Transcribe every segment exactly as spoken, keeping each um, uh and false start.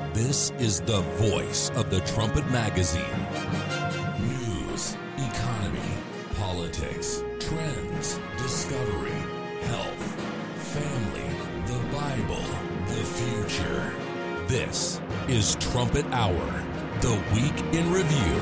This is the voice of the Trumpet Magazine. News, economy, politics, trends, discovery, health, family, the Bible, the future. This is Trumpet Hour, the Week in Review.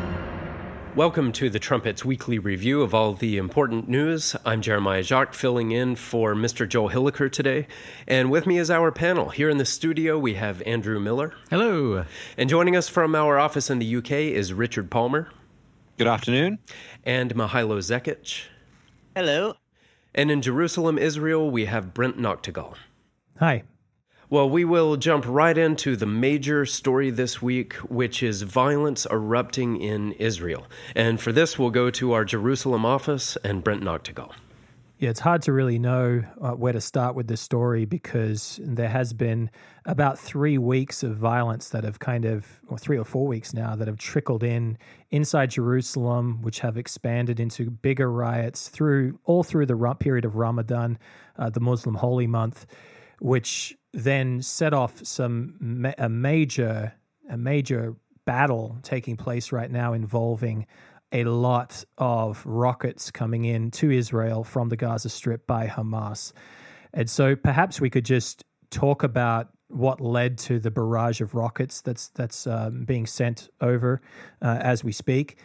Welcome to the Trumpet's weekly review of all the important news. I'm Jeremiah Jacques, filling in for Mister Joel Hilliker today. And with me is our panel. Here in the studio, we have Andrew Miller. Hello. And joining us from our office in the U K is Richard Palmer. Good afternoon. And Mihailo Zekic. Hello. And in Jerusalem, Israel, we have Brent Noctegal. Hi. Well, we will jump right into the major story this week, which is violence erupting in Israel. And for this, we'll go to our Jerusalem office and Brent Noctegal. Yeah, it's hard to really know uh, where to start with this story because there has been about three weeks of violence that have kind of, or three or four weeks now, that have trickled in inside Jerusalem, which have expanded into bigger riots through all through the period of Ramadan, uh, the Muslim holy month, which then set off some ma- a major a major battle taking place right now involving a lot of rockets coming in to Israel from the Gaza Strip by Hamas. And so perhaps we could just talk about what led to the barrage of rockets that's that's um, being sent over uh, as we speak.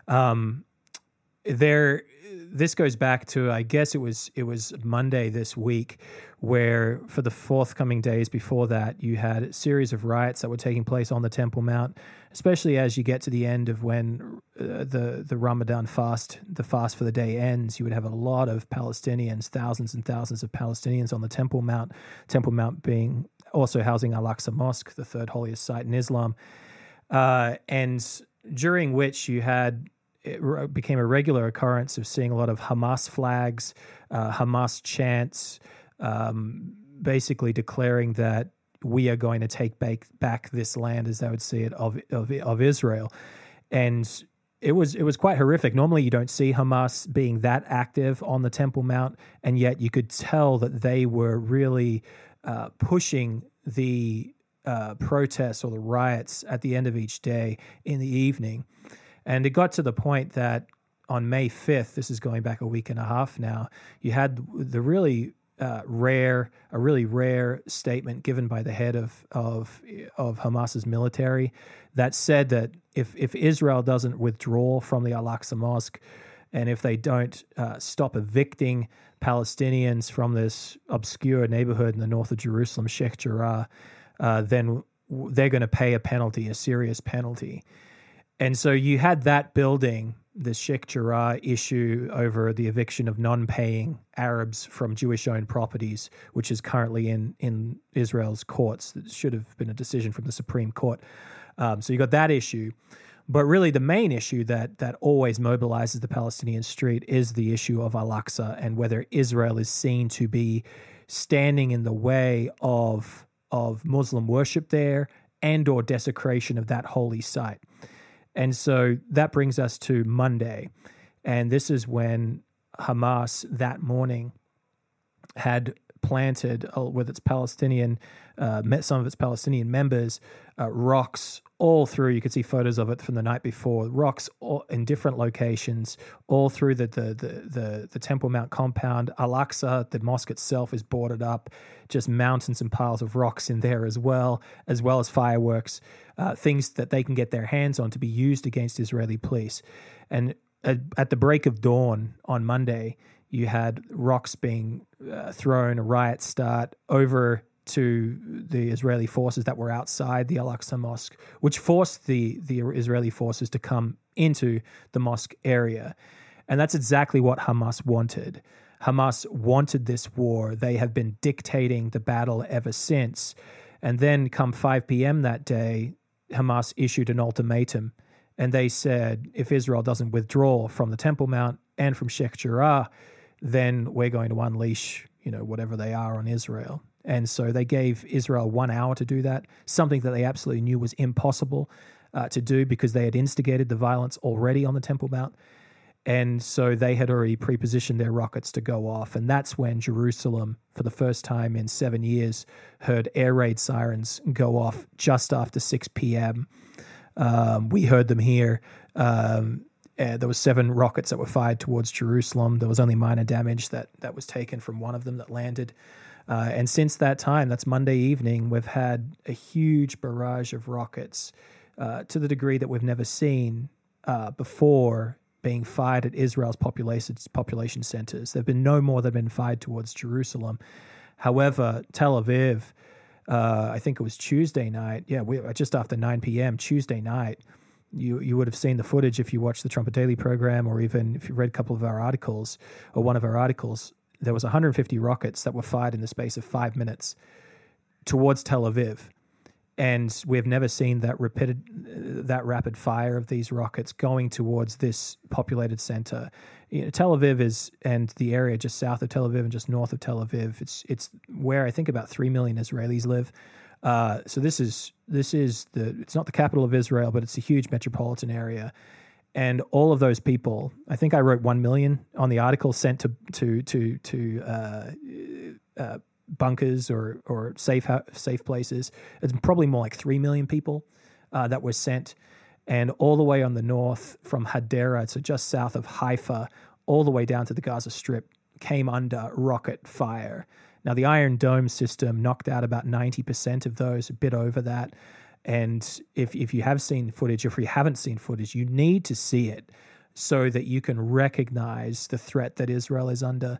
Um, there, this goes back to, I guess it was it was Monday this week, where for the forthcoming days before that, you had a series of riots that were taking place on the Temple Mount, especially as you get to the end of when uh, the, the Ramadan fast, the fast for the day ends. You would have a lot of Palestinians, thousands and thousands of Palestinians on the Temple Mount, Temple Mount being also housing Al-Aqsa Mosque, the third holiest site in Islam, uh, and during which you had it became a regular occurrence of seeing a lot of Hamas flags, uh, Hamas chants, um, basically declaring that we are going to take back, back this land, as they would see it, of, of of Israel. And it was it was quite horrific. Normally you don't see Hamas being that active on the Temple Mount, and yet you could tell that they were really uh, pushing the uh, protests or the riots at the end of each day in the evening. And it got to the point that on May fifth, this is going back a week and a half now, you had the really uh, rare, a really rare statement given by the head of of of Hamas's military that said that if if Israel doesn't withdraw from the Al-Aqsa Mosque, and if they don't uh, stop evicting Palestinians from this obscure neighborhood in the north of Jerusalem, Sheikh Jarrah, uh, then they're going to pay a penalty, a serious penalty. And so you had that building, the Sheikh Jarrah issue over the eviction of non-paying Arabs from Jewish-owned properties, which is currently in, in Israel's courts. It should have been a decision from the Supreme Court. Um, so you got that issue. But really the main issue that that always mobilizes the Palestinian street is the issue of Al-Aqsa and whether Israel is seen to be standing in the way of, of Muslim worship there and or desecration of that holy site. And so that brings us to Monday. And this is when Hamas that morning had planted uh, with its Palestinian, uh, met some of its Palestinian members, uh, rocks all through. You could see photos of it from the night before. Rocks all in different locations, all through the the the the, the Temple Mount compound. Al-Aqsa, the mosque itself, is boarded up. Just mountains and piles of rocks in there as well, as well as fireworks, uh, things that they can get their hands on to be used against Israeli police. And at, at the break of dawn on Monday, you had rocks being uh, thrown, a riot start over to the Israeli forces that were outside the Al-Aqsa Mosque, which forced the, the Israeli forces to come into the mosque area. And that's exactly what Hamas wanted. Hamas wanted this war. They have been dictating the battle ever since. And then come five p.m. that day, Hamas issued an ultimatum. And they said, if Israel doesn't withdraw from the Temple Mount and from Sheikh Jarrah, then we're going to unleash, you know, whatever they are on Israel. And so they gave Israel one hour to do that, something that they absolutely knew was impossible uh, to do because they had instigated the violence already on the Temple Mount. And so they had already pre-positioned their rockets to go off. And that's when Jerusalem, for the first time in seven years, heard air raid sirens go off just after six p.m. Um, we heard them here. Um, uh, there was seven rockets that were fired towards Jerusalem. There was only minor damage that, that was taken from one of them that landed. Uh, and since that time, that's Monday evening, we've had a huge barrage of rockets uh, to the degree that we've never seen uh, before being fired at Israel's population, population centers. There have been no more that have been fired towards Jerusalem. However, Tel Aviv, uh, I think it was Tuesday night, yeah, we, just after nine p.m., Tuesday night, you you would have seen the footage if you watched the Trumpet Daily program, or even if you read a couple of our articles, or one of our articles. There was one hundred fifty rockets that were fired in the space of five minutes towards Tel Aviv. And we've never seen that rapid, that rapid fire of these rockets going towards this populated center. You know, Tel Aviv is, and the area just south of Tel Aviv and just north of Tel Aviv, it's it's where I think about three million Israelis live. Uh, so this is this is the it's not the capital of Israel, but it's a huge metropolitan area. And all of those people, I think I wrote one million on the article, sent to to to to uh, uh, bunkers or or safe safe places. It's probably more like three million people uh, that were sent, and all the way on the north from Hadera, so just south of Haifa, all the way down to the Gaza Strip, came under rocket fire. Now the Iron Dome system knocked out about ninety percent of those, a bit over that. And if if you have seen footage, if you haven't seen footage, you need to see it so that you can recognize the threat that Israel is under.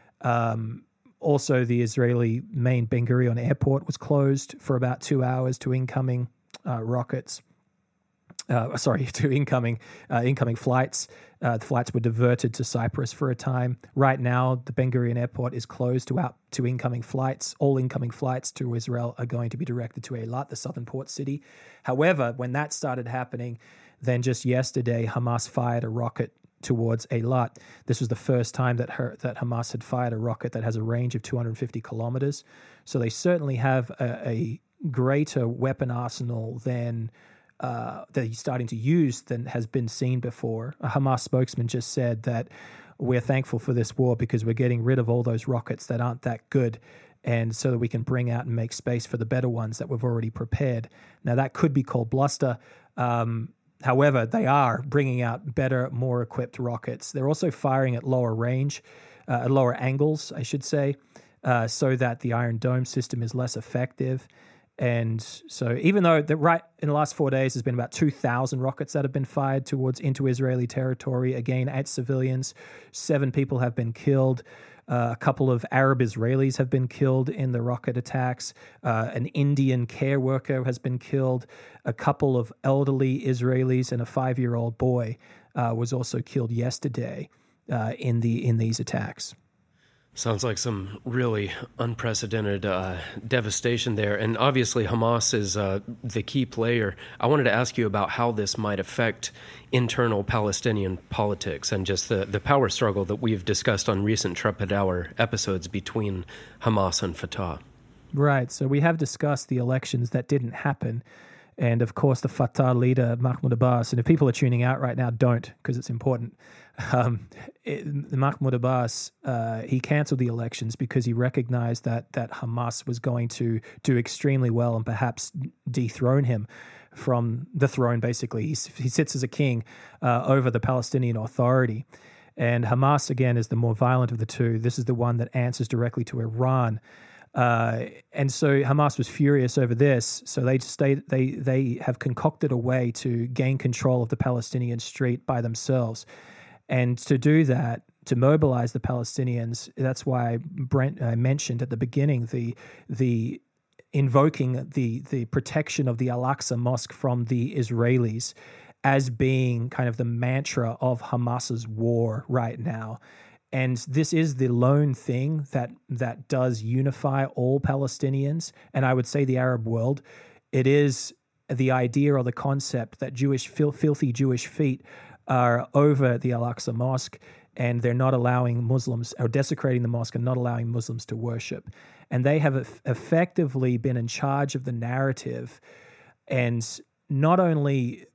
Um, also, the Israeli main Ben Gurion airport was closed for about two hours to incoming uh, rockets. Uh, sorry, to incoming uh, incoming flights. Uh, the flights were diverted to Cyprus for a time. Right now, the Ben Gurion airport is closed to out to incoming flights. All incoming flights to Israel are going to be directed to Eilat, the southern port city. However, when that started happening, then just yesterday, Hamas fired a rocket towards Eilat. This was the first time that her, that Hamas had fired a rocket that has a range of two hundred fifty kilometers. So they certainly have a, a greater weapon arsenal than Uh, that he's starting to use than has been seen before. A Hamas spokesman just said that we're thankful for this war because we're getting rid of all those rockets that aren't that good, and so that we can bring out and make space for the better ones that we've already prepared. Now, that could be called bluster. Um, however, they are bringing out better, more equipped rockets. They're also firing at lower range, uh, at lower angles, I should say, uh, so that the Iron Dome system is less effective. And so even though the, right in the last four days, there's been about two thousand rockets that have been fired towards into Israeli territory, again, eight civilians, seven people have been killed. Uh, a couple of Arab Israelis have been killed in the rocket attacks. Uh, an Indian care worker has been killed. A couple of elderly Israelis and a five-year-old boy uh, was also killed yesterday uh, in the in these attacks. Sounds like some really unprecedented uh, devastation there. And obviously Hamas is uh, the key player. I wanted to ask you about how this might affect internal Palestinian politics and just the, the power struggle that we've discussed on recent Trumpet Hour episodes between Hamas and Fatah. Right. So we have discussed the elections that didn't happen. And of course, the Fatah leader, Mahmoud Abbas, and if people are tuning out right now, don't, because it's important. Um, it, Mahmoud Abbas, uh, he canceled the elections because he recognized that that Hamas was going to do extremely well and perhaps dethrone him from the throne, basically. He, he sits as a king uh, over the Palestinian Authority. And Hamas, again, is the more violent of the two. This is the one that answers directly to Iran. Uh, and so Hamas was furious over this. So they stayed, they they have concocted a way to gain control of the Palestinian street by themselves. And to do that, to mobilize the Palestinians, that's why Brent uh, mentioned at the beginning the the invoking the the protection of the Al-Aqsa Mosque from the Israelis as being kind of the mantra of Hamas's war right now. And this is the lone thing that that does unify all Palestinians, and I would say the Arab world. It is the idea or the concept that Jewish, fil- filthy Jewish feet are over the Al-Aqsa Mosque, and they're not allowing Muslims, or desecrating the mosque and not allowing Muslims to worship. And they have eff- effectively been in charge of the narrative, and not only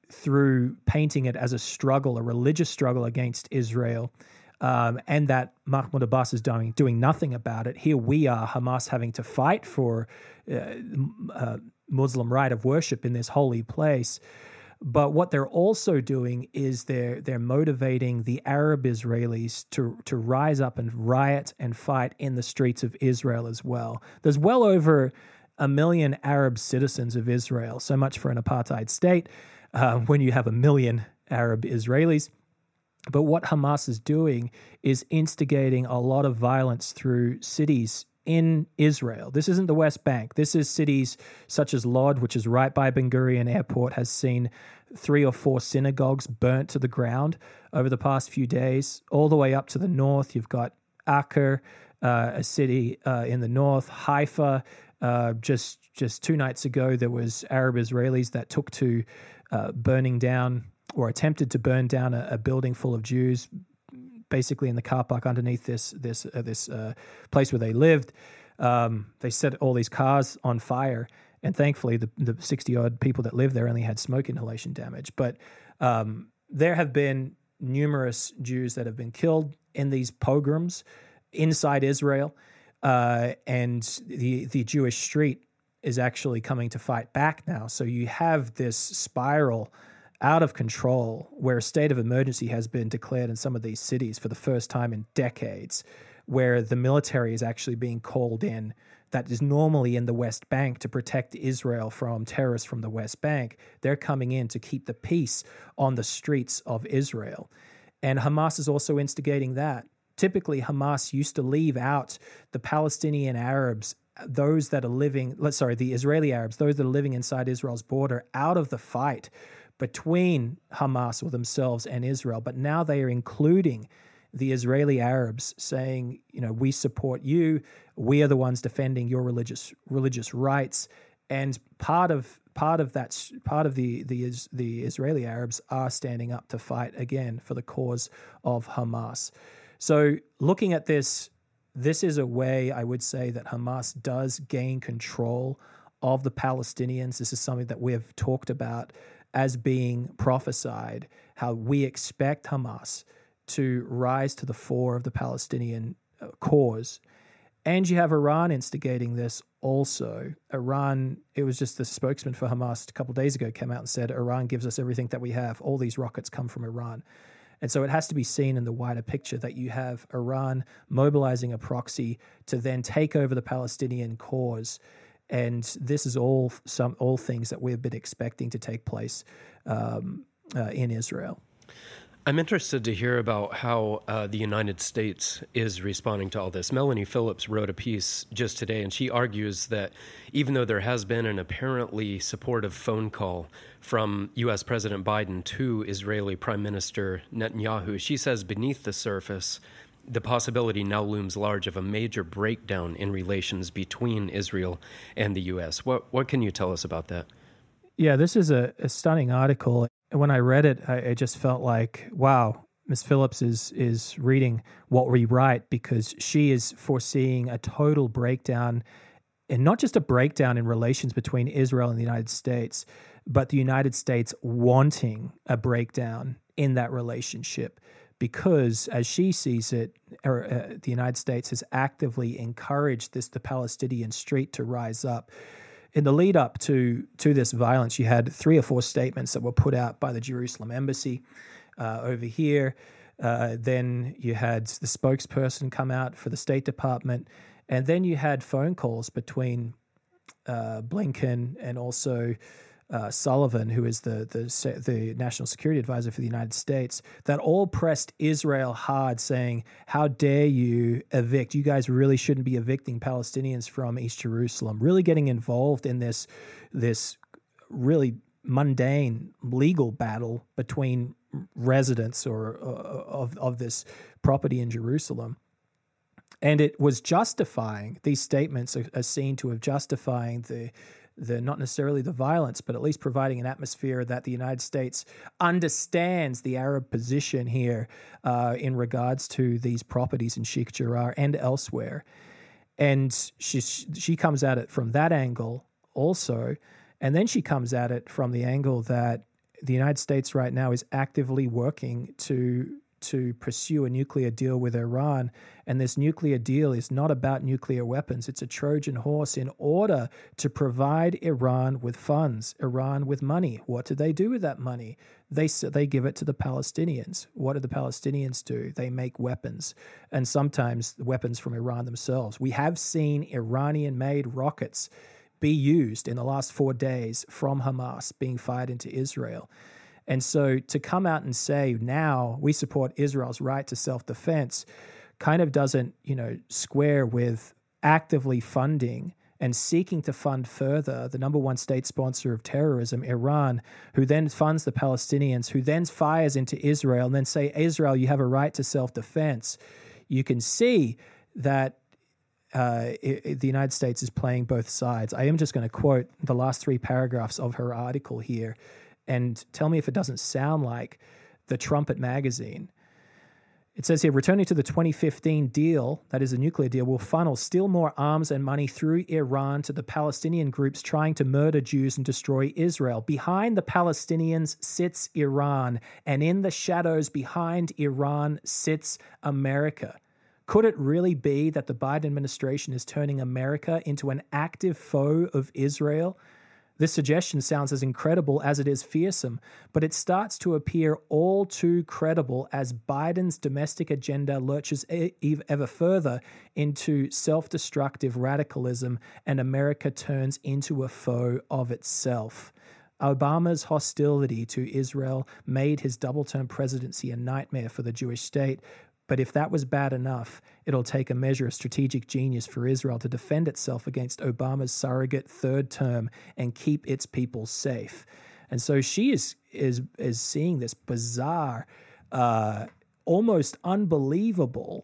through painting it as a struggle, a religious struggle against Israel, um, and that Mahmoud Abbas is doing doing nothing about it. Here we are, Hamas having to fight for uh, uh, Muslim right of worship in this holy place. But what they're also doing is they're they're motivating the Arab Israelis to to rise up and riot and fight in the streets of Israel as well. There's well over a million Arab citizens of Israel. So much for an apartheid state uh, when you have a million Arab Israelis. But what Hamas is doing is instigating a lot of violence through cities in Israel. This isn't the West Bank. This is cities such as Lod, which is right by Ben Gurion Airport, has seen three or four synagogues burnt to the ground over the past few days. All the way up to the north, you've got Acre, uh, a city uh, in the north, Haifa. Uh, just just two nights ago, there was Arab Israelis that took to uh, burning down or attempted to burn down a, a building full of Jews, basically in the car park underneath this this uh, this uh, place where they lived. Um, they set all these cars on fire, and thankfully the the sixty odd people that lived there only had smoke inhalation damage. But um, there have been numerous Jews that have been killed in these pogroms inside Israel, uh, and the the Jewish street is actually coming to fight back now. So you have this spiral out of control where a state of emergency has been declared in some of these cities for the first time in decades, where the military is actually being called in that is normally in the West Bank to protect Israel from terrorists from the West Bank. They're coming in to keep the peace on the streets of Israel. And Hamas is also instigating that. Typically, Hamas used to leave out the Palestinian Arabs, those that are living, let's sorry, the Israeli Arabs, those that are living inside Israel's border, out of the fight between Hamas or themselves and Israel. But now they are including the Israeli Arabs, saying, you know, we support you. We are the ones defending your religious religious rights. And part of part of that part of the the the Israeli Arabs are standing up to fight again for the cause of Hamas. So looking at this, this is a way I would say that Hamas does gain control of the Palestinians. This is something that we have talked about as being prophesied, how we expect Hamas to rise to the fore of the Palestinian uh, cause. And you have Iran instigating this also. Iran, it was just the spokesman for Hamas a couple of days ago came out and said, Iran gives us everything that we have. All these rockets come from Iran. And so it has to be seen in the wider picture that you have Iran mobilizing a proxy to then take over the Palestinian cause. And this is all some all things that we've been expecting to take place um, uh, in Israel. I'm interested to hear about how uh, the United States is responding to all this. Melanie Phillips wrote a piece just today, and she argues that even though there has been an apparently supportive phone call from U S President Biden to Israeli Prime Minister Netanyahu, she says beneath the surface, the possibility now looms large of a major breakdown in relations between Israel and the U S. What what can you tell us about that? Yeah, this is a, a stunning article. When I read it, I, I just felt like, wow, Miz Phillips is is reading what we write, because she is foreseeing a total breakdown, and not just a breakdown in relations between Israel and the United States, but the United States wanting a breakdown in that relationship. Because, as she sees it, er, uh, the United States has actively encouraged this, the Palestinian street to rise up. In the lead up to, to this violence, you had three or four statements that were put out by the Jerusalem embassy uh, over here. Uh, then you had the spokesperson come out for the State Department. And then you had phone calls between uh, Blinken and also Uh, Sullivan, who is the, the the national security advisor for the United States, that all pressed Israel hard, saying, how dare you evict? You guys really shouldn't be evicting Palestinians from East Jerusalem. Really getting involved in this, this really mundane legal battle between residents or uh, of, of this property in Jerusalem. And it was justifying, these statements are, are seen to have justifying the the not necessarily the violence, but at least providing an atmosphere that the United States understands the Arab position here uh, in regards to these properties in Sheikh Jarrah and elsewhere. And she she comes at it from that angle also, and then she comes at it from the angle that the United States right now is actively working to to pursue a nuclear deal with Iran. And this nuclear deal is not about nuclear weapons. It's a Trojan horse in order to provide Iran with funds, Iran with money. What do they do with that money? They they give it to the Palestinians. What do the Palestinians do? They make weapons, and sometimes weapons from Iran themselves. We have seen Iranian-made rockets be used in the last four days from Hamas being fired into Israel. And so to come out and say now we support Israel's right to self-defense kind of doesn't, you know, square with actively funding and seeking to fund further the number one state sponsor of terrorism, Iran, who then funds the Palestinians, who then fires into Israel and then say, Israel, you have a right to self-defense. You can see that uh, it, the United States is playing both sides. I am just going to quote the last three paragraphs of her article here and tell me if it doesn't sound like the Trumpet magazine. It says here, returning to the twenty fifteen deal, that is a nuclear deal, will funnel still more arms and money through Iran to the Palestinian groups trying to murder Jews and destroy Israel. Behind the Palestinians sits Iran, and in the shadows behind Iran sits America. Could it really be that the Biden administration is turning America into an active foe of Israel? This suggestion sounds as incredible as it is fearsome, but it starts to appear all too credible as Biden's domestic agenda lurches ever further into self-destructive radicalism and America turns into a foe of itself. Obama's hostility to Israel made his double-term presidency a nightmare for the Jewish state. But if that was bad enough, it'll take a measure of strategic genius for Israel to defend itself against Obama's surrogate third term and keep its people safe. And so she is is is seeing this bizarre, uh, almost unbelievable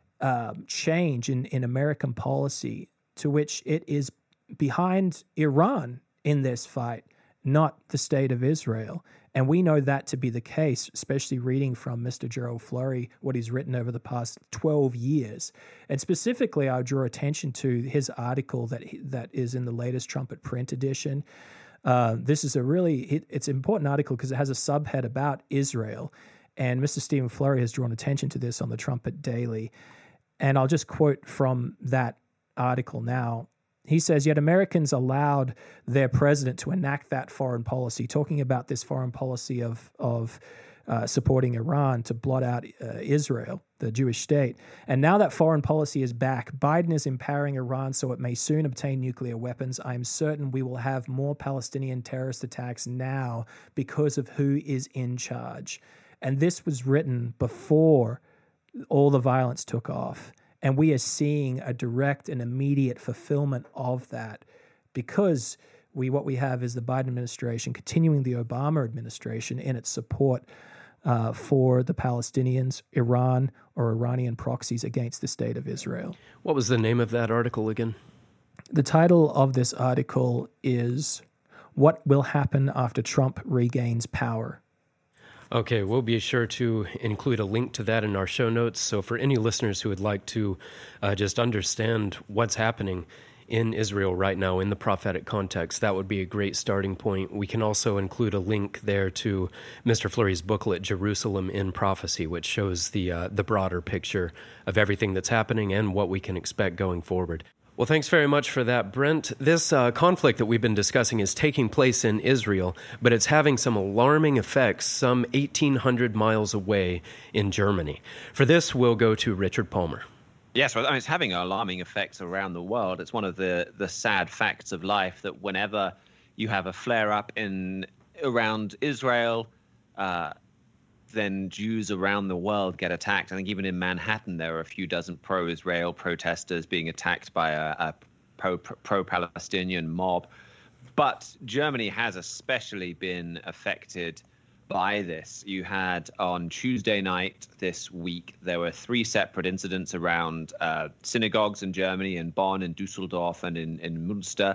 um, change in, in American policy, to which it is behind Iran in this fight, not the state of Israel. And we know that to be the case, especially reading from Mister Gerald Flurry, what he's written over the past twelve years. And specifically, I draw attention to his article that that is in the latest Trumpet print edition. Uh, this is a really, it, it's an important article because it has a subhead about Israel. And Mister Stephen Flurry has drawn attention to this on the Trumpet Daily. And I'll just quote from that article now. He says, yet Americans allowed their president to enact that foreign policy, talking about this foreign policy of, of uh, supporting Iran to blot out uh, Israel, the Jewish state. And now that foreign policy is back, Biden is empowering Iran so it may soon obtain nuclear weapons. I am certain we will have more Palestinian terrorist attacks now because of who is in charge. And this was written before all the violence took off. And we are seeing a direct and immediate fulfillment of that because we what we have is the Biden administration continuing the Obama administration in its support uh, for the Palestinians, Iran, or Iranian proxies against the state of Israel. What was the name of that article again? The title of this article is What Will Happen After Trump Regains Power? Okay, we'll be sure to include a link to that in our show notes. So for any listeners who would like to uh, just understand what's happening in Israel right now in the prophetic context, that would be a great starting point. We can also include a link there to Mister Flurry's booklet, Jerusalem in Prophecy, which shows the uh, the broader picture of everything that's happening and what we can expect going forward. Well, thanks very much for that, Brent. This uh, conflict that we've been discussing is taking place in Israel, but it's having some alarming effects some eighteen hundred miles away in Germany. For this, we'll go to Richard Palmer. Yes, well, I mean, it's having alarming effects around the world. It's one of the, the sad facts of life that whenever you have a flare-up in around Israel, uh, then Jews around the world get attacked. I think even in Manhattan, there are a few dozen pro-Israel protesters being attacked by a, a pro, pro-Palestinian mob. But Germany has especially been affected by this. You had on Tuesday night this week, there were three separate incidents around uh, synagogues in Germany, in Bonn, in Dusseldorf, and in, in Münster,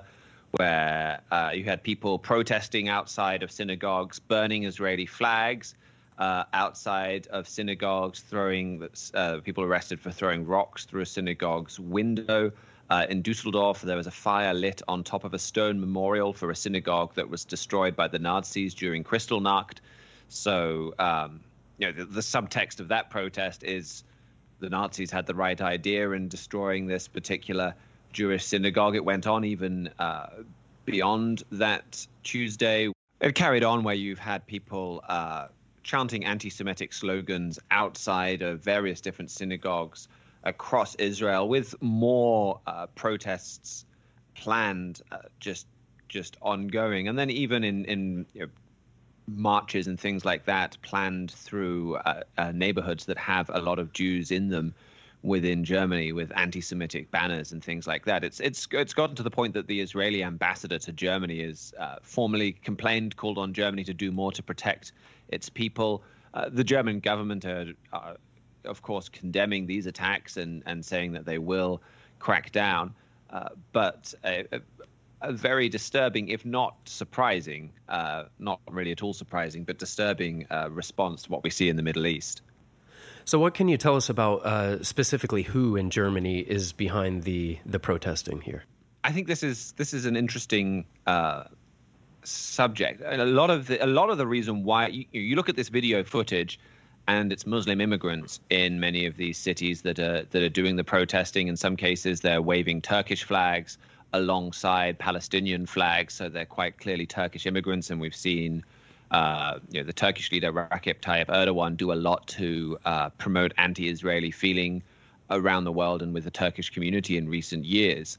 where uh, you had people protesting outside of synagogues, burning Israeli flags, Uh, outside of synagogues, throwing uh, people arrested for throwing rocks through a synagogue's window. Uh, in Dusseldorf, there was a fire lit on top of a stone memorial for a synagogue that was destroyed by the Nazis during Kristallnacht. So, um, you know, the, the subtext of that protest is the Nazis had the right idea in destroying this particular Jewish synagogue. It went on even uh, beyond that Tuesday. It carried on where you've had people uh, chanting anti-Semitic slogans outside of various different synagogues across Israel, with more uh, protests planned, uh, just just ongoing, and then even in in you know, marches and things like that planned through uh, uh, neighborhoods that have a lot of Jews in them within Germany, with anti-Semitic banners and things like that. It's it's it's gotten to the point that the Israeli ambassador to Germany has uh, formally complained, called on Germany to do more to protect its people. Uh, the German government are, are of course, condemning these attacks and, and saying that they will crack down. Uh, but a, a, a very disturbing, if not surprising, uh, not really at all surprising, but disturbing uh, response to what we see in the Middle East. So what can you tell us about uh, specifically who in Germany is behind the, the protesting here? I think this is this is an interesting uh, subject. And a lot of the, a lot of the reason why you, you look at this video footage, and it's Muslim immigrants in many of these cities that are that are doing the protesting. In some cases, they're waving Turkish flags alongside Palestinian flags, so they're quite clearly Turkish immigrants. And we've seen, uh, you know, the Turkish leader Recep Tayyip Erdogan do a lot to uh, promote anti-Israeli feeling around the world and with the Turkish community in recent years.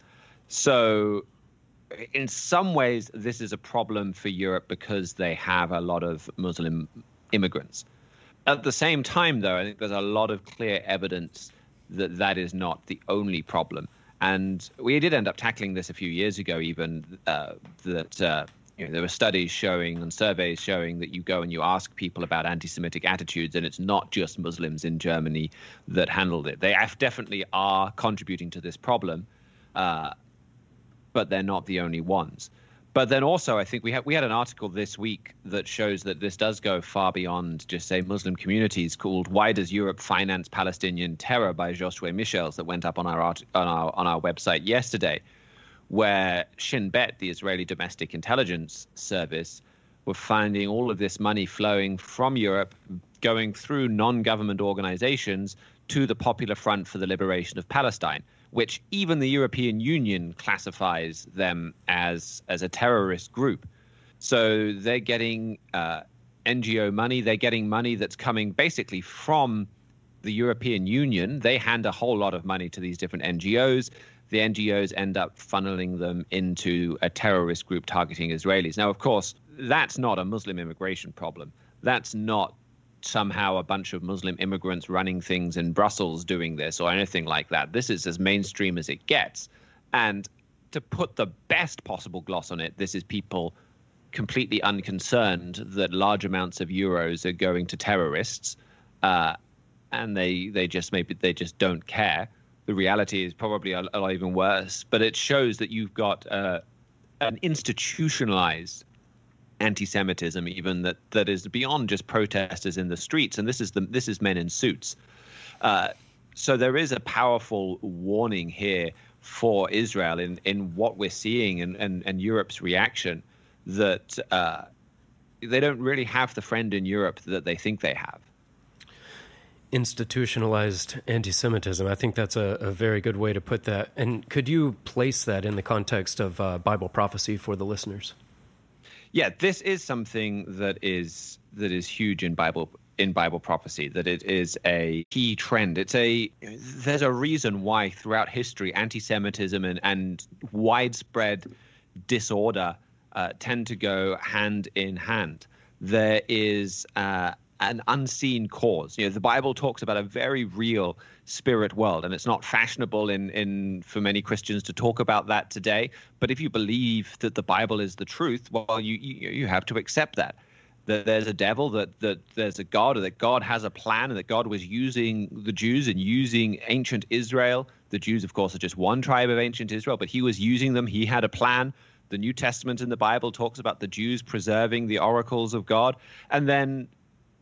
So, in some ways, this is a problem for Europe because they have a lot of Muslim immigrants. At the same time, though, I think there's a lot of clear evidence that that is not the only problem. And we did end up tackling this a few years ago, even uh, that uh, you know, there were studies showing and surveys showing that you go and you ask people about anti-Semitic attitudes, and it's not just Muslims in Germany that handled it. They definitely are contributing to this problem, uh, but they're not the only ones. But then also, I think we had we had an article this week that shows that this does go far beyond just, say, Muslim communities, called "Why Does Europe Finance Palestinian Terror" by Josué Michels, that went up on our art, on our on our website yesterday, where Shin Bet, the Israeli domestic intelligence service, were finding all of this money flowing from Europe, going through non-government organizations to the Popular Front for the Liberation of Palestine, which even the European Union classifies them as as a terrorist group. So they're getting uh, N G O money. They're getting money that's coming basically from the European Union. They hand a whole lot of money to these different N G Os. The N G Os end up funneling them into a terrorist group targeting Israelis. Now, of course, that's not a Muslim immigration problem. That's not somehow a bunch of Muslim immigrants running things in Brussels doing this or anything like that. This is as mainstream as it gets. And to put the best possible gloss on it, this is people completely unconcerned that large amounts of euros are going to terrorists, uh, and they they just maybe they just don't care. The reality is probably a, a lot even worse, but it shows that you've got uh, an institutionalized anti-Semitism, even that that is beyond just protesters in the streets, and this is the this is men in suits. Uh, so there is a powerful warning here for Israel in in what we're seeing and and, and Europe's reaction, that uh, they don't really have the friend in Europe that they think they have. Institutionalized anti-Semitism. I think that's a, a very good way to put that. And could you place that in the context of uh, Bible prophecy for the listeners? Yeah, this is something that is that is huge in Bible in Bible prophecy, that it is a key trend. It's a there's a reason why throughout history anti-Semitism and, and widespread disorder uh, tend to go hand in hand. There is uh, an unseen cause. You know, the Bible talks about a very real spirit world, and it's not fashionable in, in for many Christians to talk about that today. But if you believe that the Bible is the truth, well, you you, you have to accept that. That there's a devil, that that there's a God, or that God has a plan, and that God was using the Jews and using ancient Israel. The Jews, of course, are just one tribe of ancient Israel, but he was using them. He had a plan. The New Testament in the Bible talks about the Jews preserving the oracles of God. And then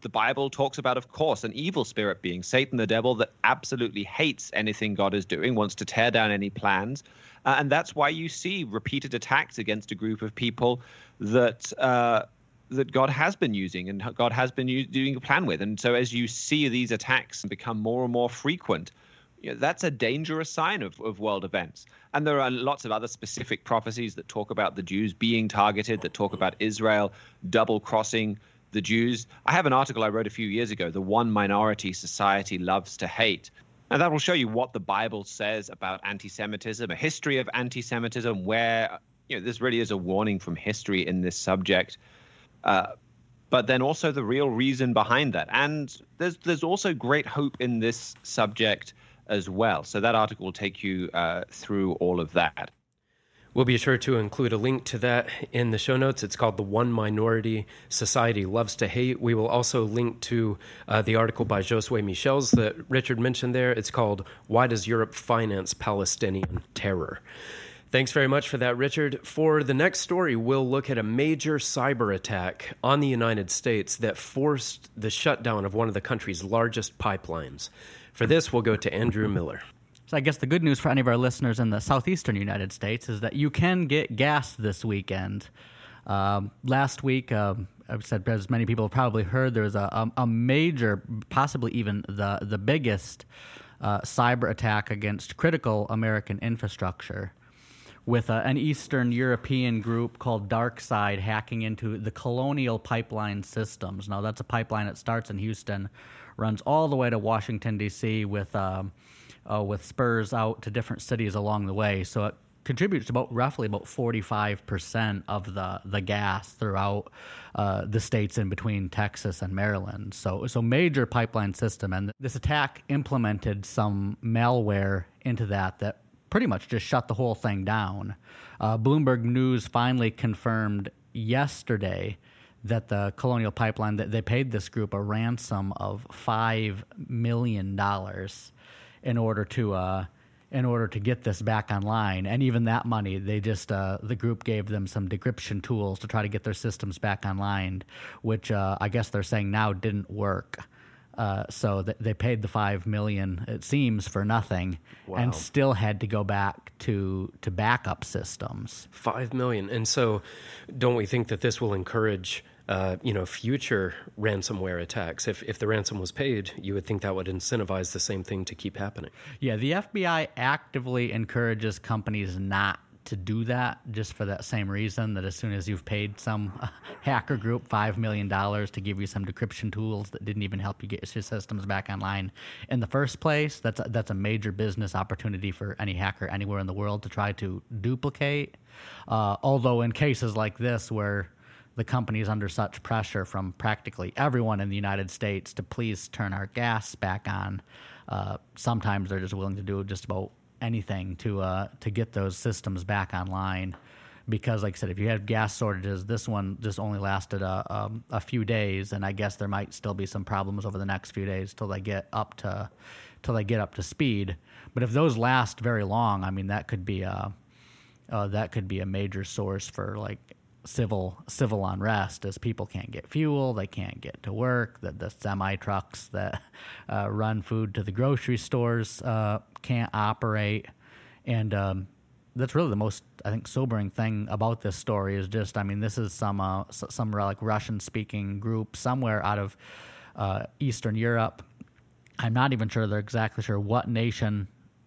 the Bible talks about, of course, an evil spirit being Satan, the devil, that absolutely hates anything God is doing, wants to tear down any plans. Uh, and that's why you see repeated attacks against a group of people that uh, that God has been using and God has been u- doing a plan with. And so as you see these attacks become more and more frequent, you know, that's a dangerous sign of, of world events. And there are lots of other specific prophecies that talk about the Jews being targeted, that talk about Israel double-crossing the Jews. I have an article I wrote a few years ago, The One Minority Society Loves to Hate. And that will show you what the Bible says about anti-Semitism, a history of anti-Semitism, where, you know, this really is a warning from history in this subject. Uh, but then also the real reason behind that. And there's there's also great hope in this subject as well. So that article will take you uh, through all of that. We'll be sure to include a link to that in the show notes. It's called The One Minority Society Loves to Hate. We will also link to uh, the article by Josue Michels that Richard mentioned there. It's called Why Does Europe Finance Palestinian Terror? Thanks very much for that, Richard. For the next story, we'll look at a major cyber attack on the United States that forced the shutdown of one of the country's largest pipelines. For this, we'll go to Andrew Miller. So I guess the good news for any of our listeners in the southeastern United States is that you can get gas this weekend. Um, last week, um, I've said, as many people have probably heard, there was a, a, a major, possibly even the, the biggest uh, cyber attack against critical American infrastructure, with uh, an Eastern European group called DarkSide hacking into the Colonial Pipeline Systems. Now, that's a pipeline that starts in Houston, runs all the way to Washington, D C, with um, uh, with spurs out to different cities along the way. So it contributes to about roughly about forty-five percent of the, the gas throughout uh, the states in between Texas and Maryland. So, so major pipeline system. And this attack implemented some malware into that that pretty much just shut the whole thing down. Uh, Bloomberg News finally confirmed yesterday that the Colonial Pipeline, that they paid this group a ransom of five million dollars in order to uh, in order to get this back online. And even that money, they just uh, the group gave them some decryption tools to try to get their systems back online, which uh, I guess they're saying now didn't work. Uh, so th- they paid the five million, it seems, for nothing, wow. and still had to go back to to backup systems. Five million, and so don't we think that this will encourage, uh, you know, future ransomware attacks? If if the ransom was paid, you would think that would incentivize the same thing to keep happening. Yeah, the F B I actively encourages companies not to do that, just for that same reason, that as soon as you've paid some uh, hacker group five million dollars to give you some decryption tools that didn't even help you get your systems back online in the first place, that's a, that's a major business opportunity for any hacker anywhere in the world to try to duplicate. Uh, although in cases like this, where the company is under such pressure from practically everyone in the United States to please turn our gas back on, uh, sometimes they're just willing to do just about anything to uh, to get those systems back online, because, like I said, if you have gas shortages, this one just only lasted a, um, a few days, and I guess there might still be some problems over the next few days till they get up to till they get up to speed. But if those last very long, I mean, that could be a uh, that could be a major source for like civil civil unrest, as people can't get fuel, they can't get to work, that the semi trucks that uh, run food to the grocery stores uh, can't operate. And um, that's really the most, I think, sobering thing about this story is just, I mean, this is some uh, some like Russian speaking group somewhere out of uh, Eastern Europe. I'm not even sure they're exactly sure what nation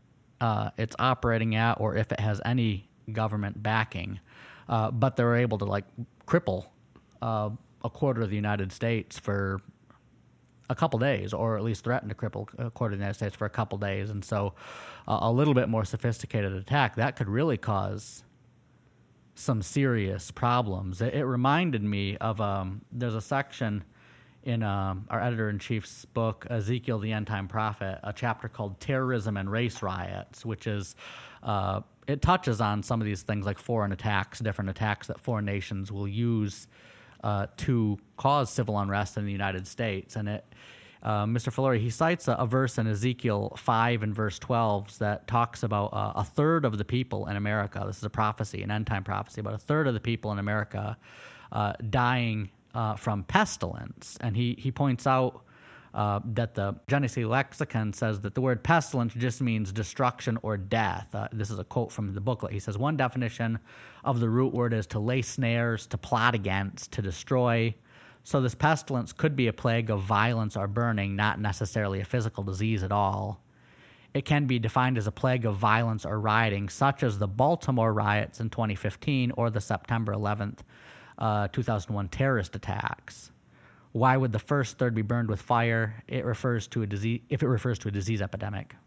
uh, it's operating at, or if it has any government backing. Uh, but they were able to like cripple uh, a quarter of the United States for a couple days, or at least threaten to cripple a quarter of the United States for a couple days. And so uh, a little bit more sophisticated attack, that could really cause some serious problems. It, it reminded me of, um, there's a section in um, our editor-in-chief's book, Ezekiel the End Time Prophet, a chapter called Terrorism and Race Riots, which is, uh, it touches on some of these things like foreign attacks, different attacks that foreign nations will use uh, to cause civil unrest in the United States. And it, uh, Mister Filori, he cites a, a verse in Ezekiel five and verse twelve that talks about uh, a third of the people in America, this is a prophecy, an end-time prophecy, about a third of the people in America uh, dying uh, from pestilence. And he, he points out uh, that the Genesee lexicon says that the word pestilence just means destruction or death. Uh, this is a quote from the booklet. He says, one definition of the root word is to lay snares, to plot against, to destroy. So this pestilence could be a plague of violence or burning, not necessarily a physical disease at all. It can be defined as a plague of violence or rioting, such as the Baltimore riots in twenty fifteen or the September eleventh, uh, two thousand one terrorist attacks. Why would the first third be burned with fire? It refers to a disease, if it refers to a disease epidemic.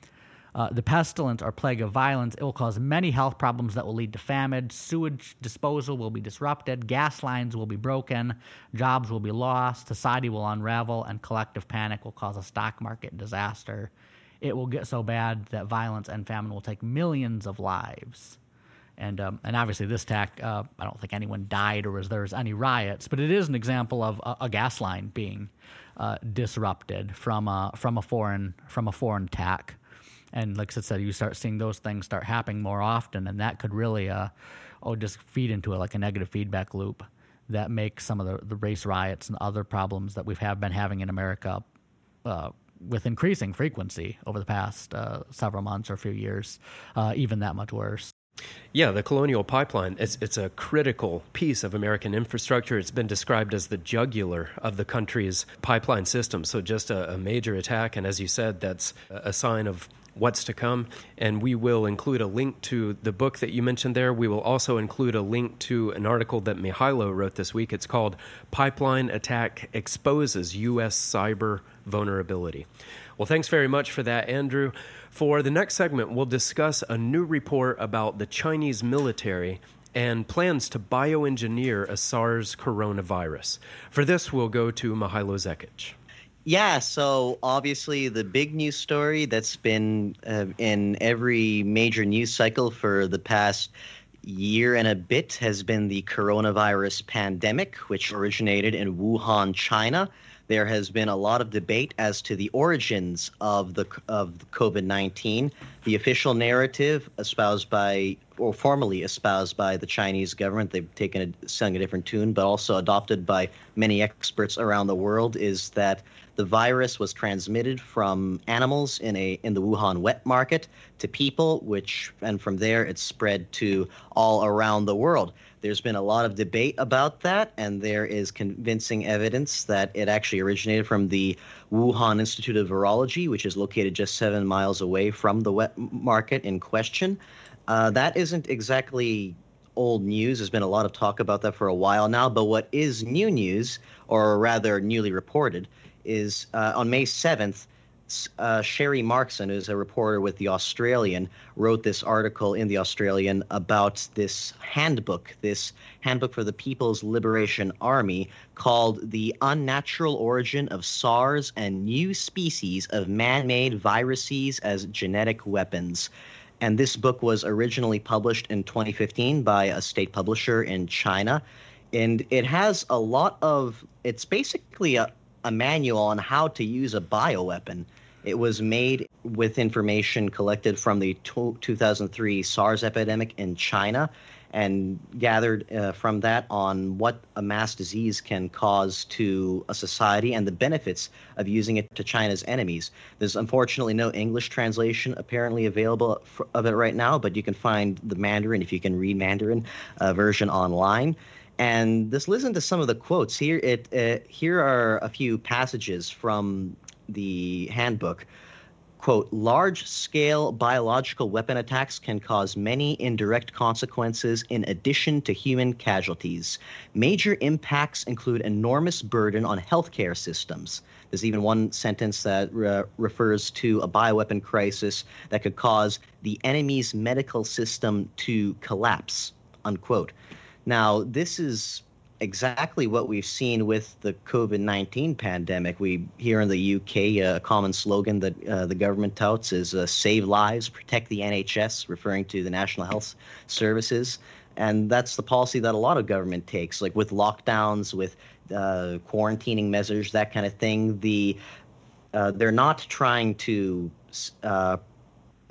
Uh, the pestilence or plague of violence, it will cause many health problems that will lead to famine. Sewage disposal will be disrupted. Gas lines will be broken. Jobs will be lost. Society will unravel, and collective panic will cause a stock market disaster. It will get so bad that violence and famine will take millions of lives. And um, and obviously this attack, uh, I don't think anyone died or was there was any riots, but it is an example of a, a gas line being uh, disrupted from a, from a foreign from a foreign attack. And like I said, you start seeing those things start happening more often, and that could really, uh, oh, just feed into a, like a negative feedback loop that makes some of the, the race riots and other problems that we've have been having in America uh, with increasing frequency over the past uh, several months or few years, uh, even that much worse. Yeah, the Colonial Pipeline, it's, it's a critical piece of American infrastructure. It's been described as the jugular of the country's pipeline system. So just a, a major attack. And as you said, that's a sign of what's to come. And we will include a link to the book that you mentioned there. We will also include a link to an article that Mihailo wrote this week. It's called Pipeline Attack Exposes U S Cyber Vulnerability. Well, thanks very much for that, Andrew. For the next segment, we'll discuss a new report about the Chinese military and plans to bioengineer a SARS coronavirus. For this, we'll go to Mihailo Zekic. Yeah, so obviously the big news story that's been uh, in every major news cycle for the past year and a bit has been the coronavirus pandemic, which originated in Wuhan, China. There has been a lot of debate as to the origins of the of COVID nineteen. The official narrative espoused by, or formally espoused by the Chinese government, they've taken a, sung a different tune, but also adopted by many experts around the world, is that the virus was transmitted from animals in a in the Wuhan wet market to people, which and from there it spread to all around the world. There's been a lot of debate about that, and there is convincing evidence that it actually originated from the Wuhan Institute of Virology, which is located just seven miles away from the wet market in question. Uh, that isn't exactly old news. There's been a lot of talk about that for a while now, but what is new news, or rather newly reported, is uh, on May seventh, uh, Sherry Markson, who's a reporter with The Australian, wrote this article in The Australian about this handbook, this handbook for the People's Liberation Army called The Unnatural Origin of SARS and New Species of Man-Made Viruses as Genetic Weapons. And this book was originally published in twenty fifteen by a state publisher in China. And it has a lot of, it's basically a a manual on how to use a bioweapon. It was made with information collected from the two thousand three SARS epidemic in China and gathered uh, from that on what a mass disease can cause to a society and the benefits of using it to China's enemies. There's unfortunately no English translation apparently available for, of it right now, but you can find the Mandarin, if you can read Mandarin, uh, version online. And just listen to some of the quotes here. It uh, here are a few passages from the handbook. Quote, large-scale biological weapon attacks can cause many indirect consequences in addition to human casualties. Major impacts include enormous burden on healthcare systems. There's even one sentence that uh, refers to a bioweapon crisis that could cause the enemy's medical system to collapse, unquote. Now, this is exactly what we've seen with the COVID nineteen pandemic. We here in the U K, a common slogan that uh, the government touts is uh, save lives, protect the N H S, referring to the National Health Services. And that's the policy that a lot of government takes, like with lockdowns, with uh, quarantining measures, that kind of thing. The uh, they're not trying to uh,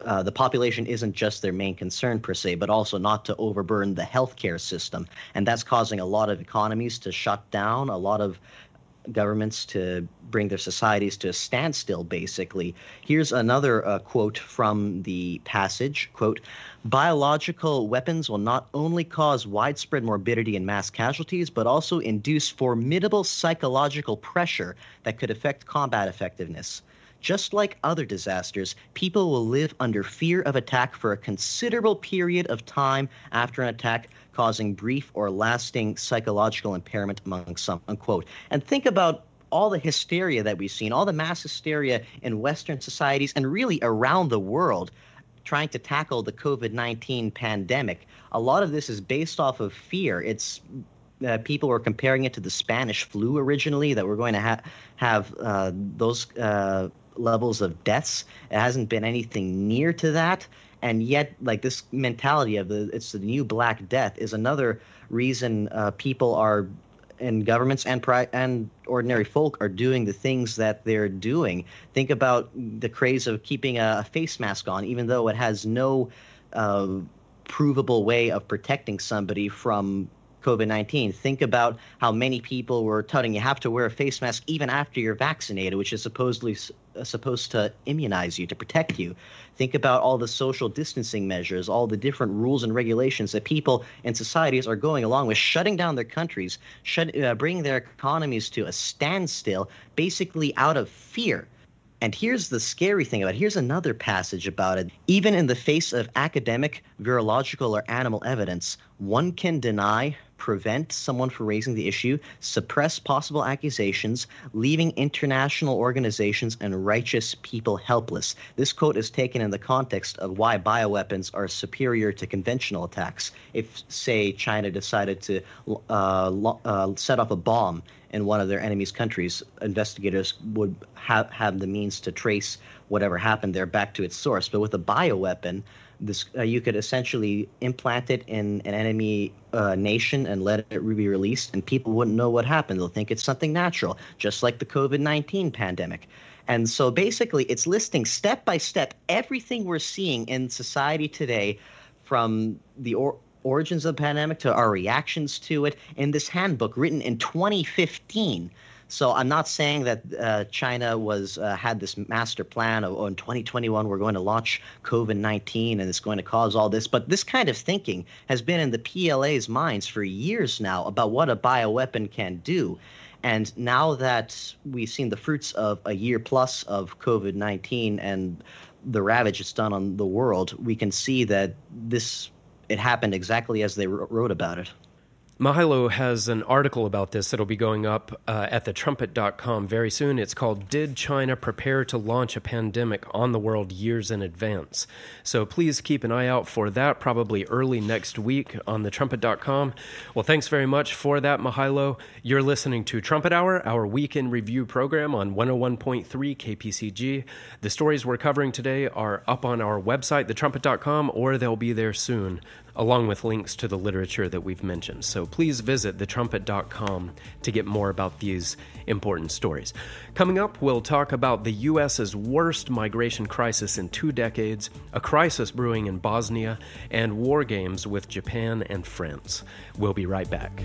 uh, the population isn't just their main concern per se, but also not to overburden the healthcare system. And that's causing a lot of economies to shut down, a lot of governments to bring their societies to a standstill, basically. Here's another uh, quote from the passage, quote, "Biological weapons will not only cause widespread morbidity and mass casualties, but also induce formidable psychological pressure that could affect combat effectiveness. Just like other disasters, people will live under fear of attack for a considerable period of time after an attack, causing brief or lasting psychological impairment among some," unquote. And think about all the hysteria that we've seen, all the mass hysteria in Western societies and really around the world trying to tackle the COVID nineteen pandemic. A lot of this is based off of fear. It's uh, people were comparing it to the Spanish flu originally, that we're going to ha- have uh, those uh, levels of deaths. It hasn't been anything near to that. And yet, like, this mentality of the it's the new Black Death is another reason uh, people are, and governments and pri- and ordinary folk are doing the things that they're doing. Think about the craze of keeping a, a face mask on, even though it has no uh, provable way of protecting somebody from COVID nineteen. Think about how many people were touting you have to wear a face mask even after you're vaccinated, which is supposedly uh, supposed to immunize you, to protect you. Think about all the social distancing measures, all the different rules and regulations that people and societies are going along with, shutting down their countries, shut, uh, bringing their economies to a standstill, basically out of fear. And here's the scary thing about it. Here's another passage about it. Even in the face of academic, virological, or animal evidence, one can deny, prevent someone from raising the issue, suppress possible accusations, leaving international organizations and righteous people helpless. This quote is taken in the context of why bioweapons are superior to conventional attacks. If, say, China decided to uh, lo- uh, set off a bomb in one of their enemy's countries, investigators would have, have the means to trace whatever happened there back to its source. But with a bioweapon, this uh, you could essentially implant it in an enemy uh, nation and let it be released, and people wouldn't know what happened. They'll think it's something natural, just like the COVID nineteen pandemic. And so basically, it's listing step by step everything we're seeing in society today, from the or- origins of the pandemic to our reactions to it, in this handbook written in twenty fifteen. So I'm not saying that uh, China was uh, had this master plan of, oh, in twenty twenty-one we're going to launch COVID nineteen and it's going to cause all this. But this kind of thinking has been in the P L A's minds for years now about what a bioweapon can do. And now that we've seen the fruits of a year plus of COVID nineteen and the ravage it's done on the world, we can see that this it happened exactly as they wrote about it. Mihailo has an article about this that'll be going up uh, at the trumpet dot com very soon. It's called "Did China Prepare to Launch a Pandemic on the World Years in Advance?" So please keep an eye out for that, probably early next week on the trumpet dot com. Well, thanks very much for that, Mihailo. You're listening to Trumpet Hour, our weekend review program on one oh one point three K P C G. The stories we're covering today are up on our website, the trumpet dot com, or they'll be there soon, along with links to the literature that we've mentioned. So please visit the trumpet dot com to get more about these important stories. Coming up, we'll talk about the U S's worst migration crisis in two decades, a crisis brewing in Bosnia, and war games with Japan and France. We'll be right back.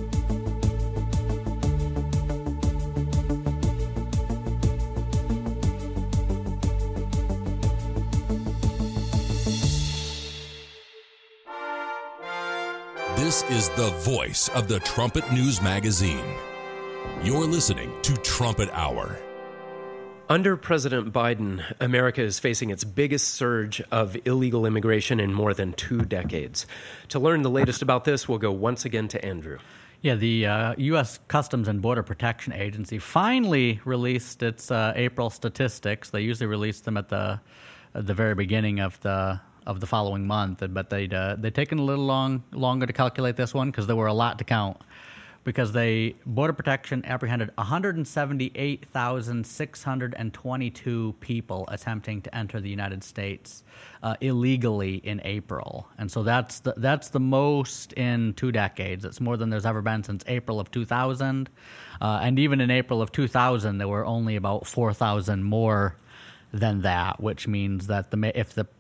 This is the voice of the Trumpet News Magazine. You're listening to Trumpet Hour. Under President Biden, America is facing its biggest surge of illegal immigration in more than two decades. To learn the latest about this, we'll go once again to Andrew. Yeah, the uh, U S Customs and Border Protection Agency finally released its uh, April statistics. They usually release them at the at the very beginning of the of the following month, but they'd uh, they'd taken a little long longer to calculate this one because there were a lot to count. Because they Border Protection apprehended one hundred seventy-eight thousand six hundred twenty-two people attempting to enter the United States uh, illegally in April, and so that's the, that's the most in two decades. It's more than there's ever been since April of two thousand, uh, and even in April of two thousand, there were only about four thousand more than that, which means that the if the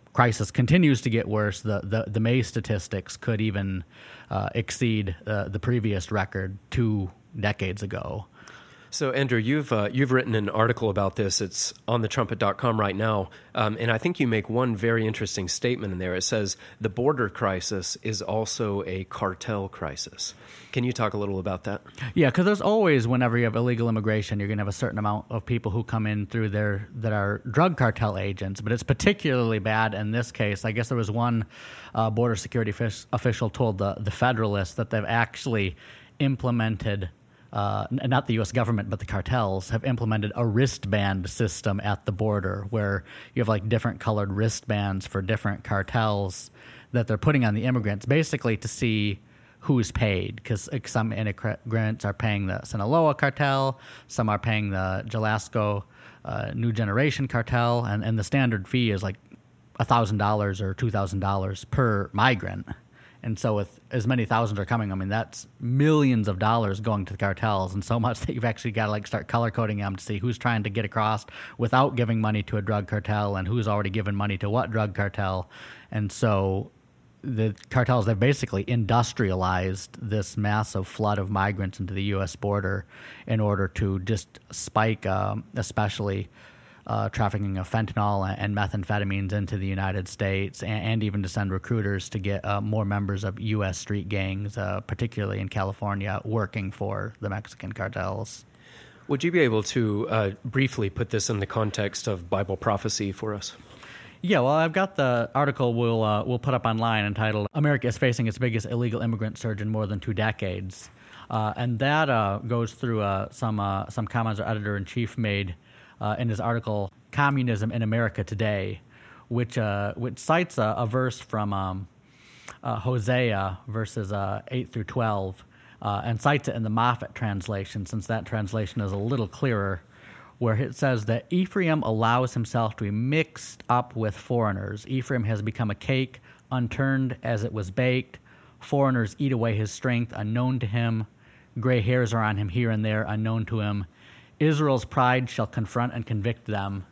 crisis continues to get worse, the, the, the May statistics could even uh, exceed uh, the previous record two decades ago. So, Andrew, you've uh, you've written an article about this. It's on the trumpet dot com right now, um, and I think you make one very interesting statement in there. It says the border crisis is also a cartel crisis. Can you talk a little about that? Yeah, because there's always, whenever you have illegal immigration, you're going to have a certain amount of people who come in through there that are drug cartel agents, but it's particularly bad in this case. I guess there was one uh, border security fish- official told the, the Federalist that they've actually implemented Uh, not the U S government, but the cartels have implemented a wristband system at the border where you have like different colored wristbands for different cartels that they're putting on the immigrants, basically to see who's paid, because some immigrants are paying the Sinaloa cartel, some are paying the Jalisco uh, New Generation cartel, and, and the standard fee is like one thousand dollars or two thousand dollars per migrant. And so with as many thousands are coming, I mean, that's millions of dollars going to the cartels, and so much that you've actually got to like start color coding them to see who's trying to get across without giving money to a drug cartel and who's already given money to what drug cartel. And so the cartels, they've basically industrialized this massive flood of migrants into the U S border in order to just spike, um, especially Uh, trafficking of fentanyl and methamphetamines into the United States, and, and even to send recruiters to get uh, more members of U S street gangs, uh, particularly in California, working for the Mexican cartels. Would you be able to uh, briefly put this in the context of Bible prophecy for us? Yeah, well, I've got the article we'll, uh, we'll put up online entitled, "America is Facing Its Biggest Illegal Immigrant Surge in More Than Two Decades." Uh, and that uh, goes through uh, some, uh, some comments our editor-in-chief made Uh, in his article, "Communism in America Today," which uh, which cites a, a verse from um, uh, Hosea, verses uh, eight through twelve, uh, and cites it in the Moffat translation, since that translation is a little clearer, where it says that Ephraim allows himself to be mixed up with foreigners. Ephraim has become a cake, unturned as it was baked. Foreigners eat away his strength, unknown to him. Gray hairs are on him here and there, unknown to him. Israel's pride shall confront and convict them,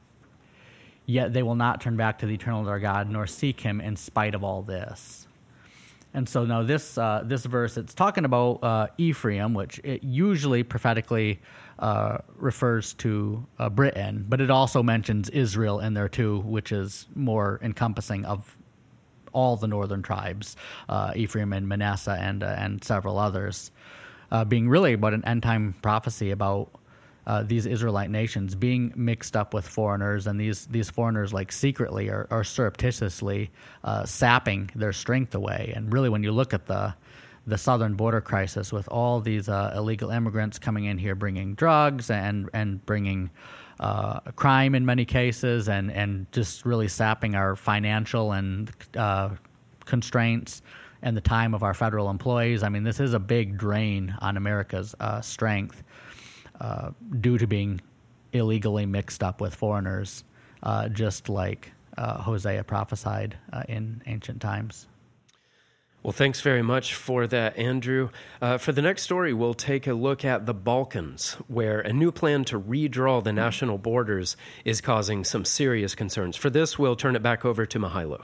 yet they will not turn back to the eternal their God, nor seek him in spite of all this. And so now this uh, this verse, it's talking about uh, Ephraim, which it usually prophetically uh, refers to uh, Britain, but it also mentions Israel in there too, which is more encompassing of all the northern tribes, uh, Ephraim and Manasseh and, uh, and several others, uh, being really about an end-time prophecy about Uh, these Israelite nations being mixed up with foreigners, and these, these foreigners like secretly or, or surreptitiously uh, sapping their strength away. And really, when you look at the the southern border crisis with all these uh, illegal immigrants coming in here, bringing drugs and and bringing uh, crime in many cases, and and just really sapping our financial and uh, constraints and the time of our federal employees. I mean, this is a big drain on America's uh, strength. Uh, due to being illegally mixed up with foreigners, uh, just like uh, Hosea prophesied uh, in ancient times. Well, thanks very much for that, Andrew. Uh, for the next story, we'll take a look at the Balkans, where a new plan to redraw the national borders is causing some serious concerns. For this, we'll turn it back over to Mihailo.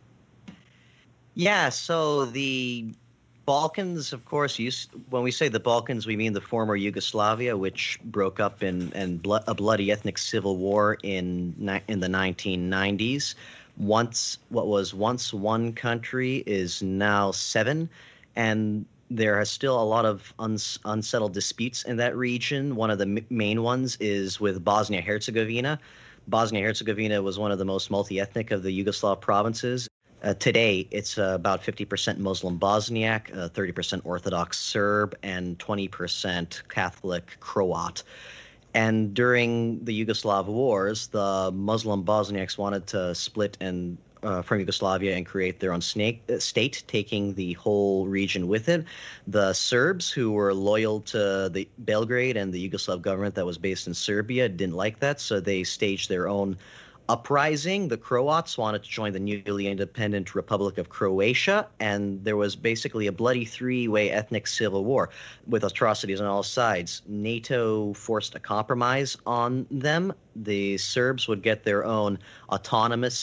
Yeah, so the Balkans, of course, used, when we say the Balkans, we mean the former Yugoslavia, which broke up in, in blo- a bloody ethnic civil war in in the nineteen nineties. Once what was once one country is now seven, and there are still a lot of uns- unsettled disputes in that region. One of the m- main ones is with Bosnia-Herzegovina. Bosnia-Herzegovina was one of the most multi-ethnic of the Yugoslav provinces. Uh, today, it's uh, about fifty percent Muslim Bosniak, uh, thirty percent Orthodox Serb, and twenty percent Catholic Croat. And during the Yugoslav wars, the Muslim Bosniaks wanted to split and uh, from Yugoslavia and create their own snake, uh, state, taking the whole region with it. The Serbs, who were loyal to the Belgrade and the Yugoslav government that was based in Serbia, didn't like that, so they staged their own uprising. The Croats wanted to join the newly independent Republic of Croatia, and there was basically a bloody three-way ethnic civil war with atrocities on all sides. NATO forced a compromise on them. The Serbs would get their own autonomous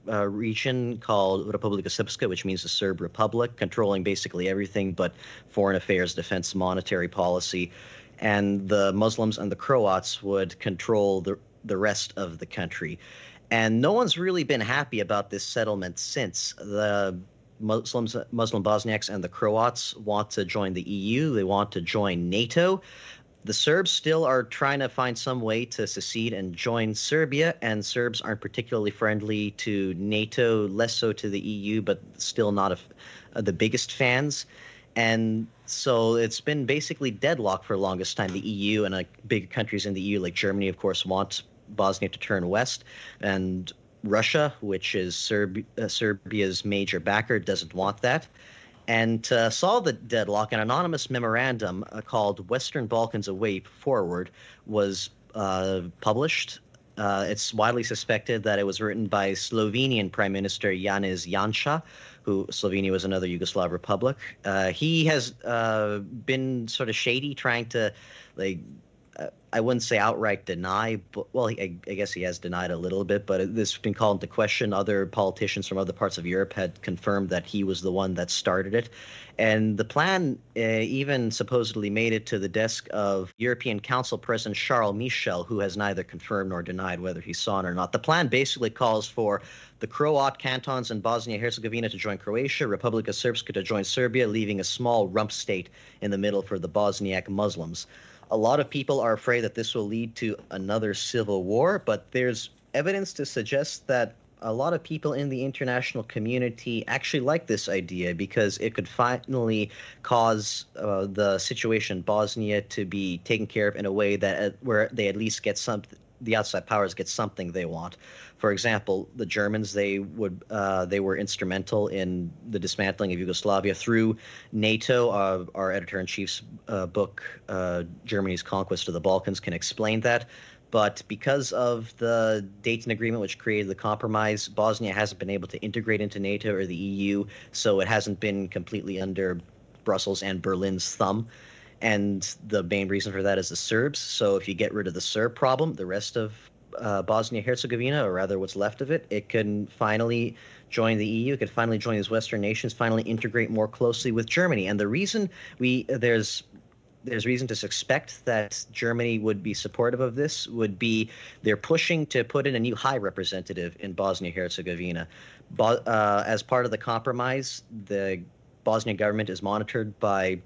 uh, region called Republika Srpska, which means the Serb Republic, controlling basically everything but foreign affairs, defense, monetary policy. And the Muslims and the Croats would control the, the rest of the country. And no one's really been happy about this settlement since. The Muslims, Muslim Bosniaks and the Croats want to join the E U. They want to join NATO. The Serbs still are trying to find some way to secede and join Serbia, and Serbs aren't particularly friendly to NATO, less so to the E U, but still not a, uh, the biggest fans. And so it's been basically deadlocked for the longest time. The E U and uh, big countries in the E U, like Germany, of course, want Bosnia to turn west, and Russia, which is Serb- uh, Serbia's major backer, doesn't want that. And to solve the deadlock, an anonymous memorandum uh, called Western Balkans A Way Forward was uh, published. Uh, it's widely suspected that it was written by Slovenian Prime Minister Janez Janša, who Slovenia was another Yugoslav republic. Uh, he has uh, been sort of shady, trying to, like, uh, I wouldn't say outright deny, but, well, he, I, I guess he has denied a little bit, but this has been called into question. Other politicians from other parts of Europe had confirmed that he was the one that started it. And the plan uh, even supposedly made it to the desk of European Council President Charles Michel, who has neither confirmed nor denied whether he saw it or not. The plan basically calls for the Croat cantons in Bosnia-Herzegovina to join Croatia, Republika Srpska to join Serbia, leaving a small rump state in the middle for the Bosniak Muslims. A lot of people are afraid that this will lead to another civil war, but there's evidence to suggest that a lot of people in the international community actually like this idea, because it could finally cause uh, the situation in Bosnia to be taken care of in a way that uh, where they at least get some, the outside powers get something they want. For example, the Germans, they would uh, they were instrumental in the dismantling of Yugoslavia through NATO. Uh, our editor-in-chief's uh, book, uh, Germany's Conquest of the Balkans, can explain that. But because of the Dayton Agreement, which created the compromise, Bosnia hasn't been able to integrate into NATO or the E U, so it hasn't been completely under Brussels and Berlin's thumb. And the main reason for that is the Serbs. So if you get rid of the Serb problem, the rest of uh, Bosnia-Herzegovina, or rather what's left of it, it can finally join the E U. It could finally join these Western nations, finally integrate more closely with Germany. And the reason we there's there's reason to suspect that Germany would be supportive of this would be they're pushing to put in a new high representative in Bosnia-Herzegovina. Bo- uh, as part of the compromise, the Bosnian government is monitored by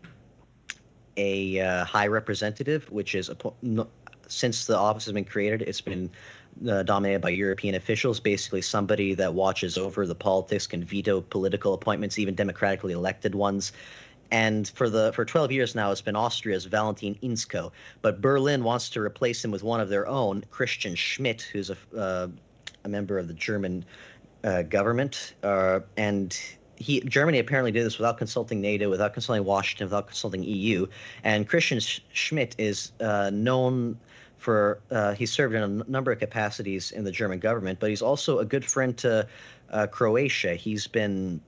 a uh, high representative, which is, a, no, since the office has been created, it's been uh, dominated by European officials, basically somebody that watches over the politics, can veto political appointments, even democratically elected ones. And for the for twelve years now, it's been Austria's Valentin Inzko. But Berlin wants to replace him with one of their own, Christian Schmidt, who's a, uh, a member of the German uh, government. Uh, and he Germany apparently did this without consulting NATO, without consulting Washington, without consulting E U. And Christian Sch- Schmidt is uh, known for uh, he's served in a n- number of capacities in the German government, but he's also a good friend to uh, Croatia. He's been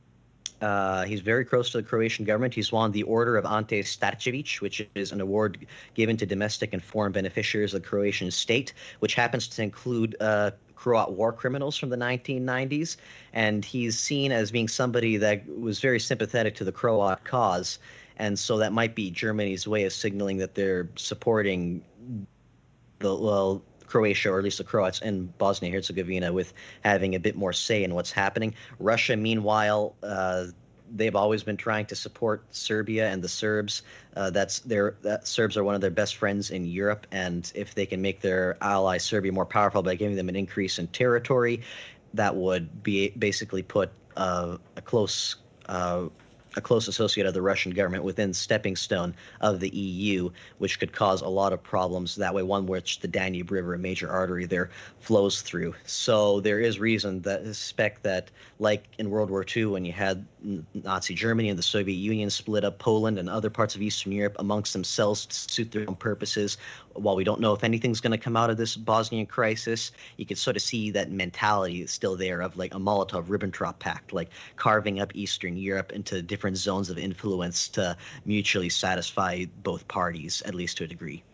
Uh, he's very close to the Croatian government. He's won the Order of Ante Starčević, which is an award given to domestic and foreign beneficiaries of the Croatian state, which happens to include uh, Croat war criminals from the nineteen nineties. And he's seen as being somebody that was very sympathetic to the Croat cause. And so that might be Germany's way of signaling that they're supporting the, well, Croatia, or at least the Croats in Bosnia-Herzegovina, with having a bit more say in what's happening. Russia, meanwhile, uh, they've always been trying to support Serbia and the Serbs. Uh, that's their that Serbs are one of their best friends in Europe, and if they can make their ally Serbia more powerful by giving them an increase in territory, that would be basically put uh, a close uh, a close associate of the Russian government within stepping stone of the E U, which could cause a lot of problems that way, one which the Danube River, a major artery there, flows through. So there is reason to suspect that, like in World War Two, when you had Nazi Germany and the Soviet Union split up Poland and other parts of Eastern Europe amongst themselves to suit their own purposes, while we don't know if anything's going to come out of this Bosnian crisis, you could sort of see that mentality is still there of like a Molotov-Ribbentrop pact, like carving up Eastern Europe into different zones of influence to mutually satisfy both parties, at least to a degree.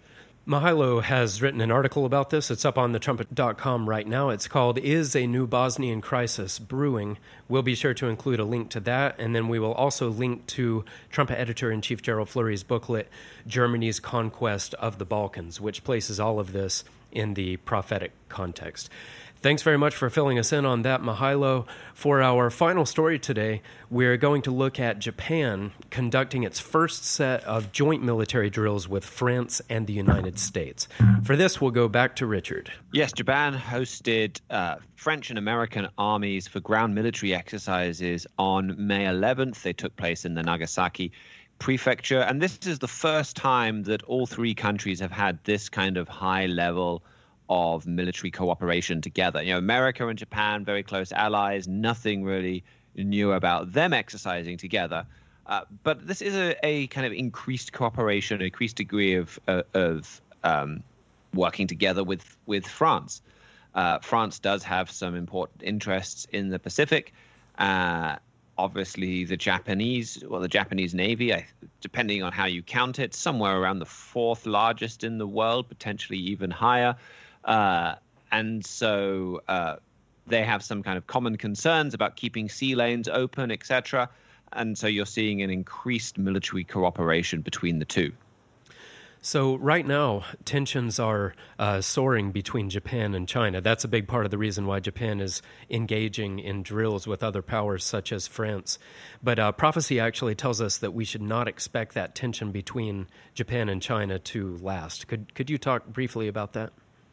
Mihailo has written an article about this. It's up on the trumpet dot com right now. It's called Is a New Bosnian Crisis Brewing? We'll be sure to include a link to that, and then we will also link to Trumpet Editor-in-Chief Gerald Fleury's booklet, Germany's Conquest of the Balkans, which places all of this in the prophetic context. Thanks very much for filling us in on that, Mihailo. For our final story today, we're going to look at Japan conducting its first set of joint military drills with France and the United States. For this, we'll go back to Richard. Yes, Japan hosted uh, French and American armies for ground military exercises on May eleventh. They took place in the Nagasaki prefecture, and this is the first time that all three countries have had this kind of high level of military cooperation together. You know, America and Japan, very close allies, nothing really new about them exercising together. Uh, but this is a, a kind of increased cooperation, an increased degree of uh, of um, working together with, with France. Uh, France does have some important interests in the Pacific. Uh, obviously, the Japanese, well, the Japanese Navy, I, depending on how you count it, somewhere around the fourth largest in the world, potentially even higher. Uh, and so uh, they have some kind of common concerns about keeping sea lanes open, et cetera. And so you're seeing an increased military cooperation between the two. So right now, tensions are uh, soaring between Japan and China. That's a big part of the reason why Japan is engaging in drills with other powers such as France. But uh, prophecy actually tells us that we should not expect that tension between Japan and China to last. Could could you talk briefly about that?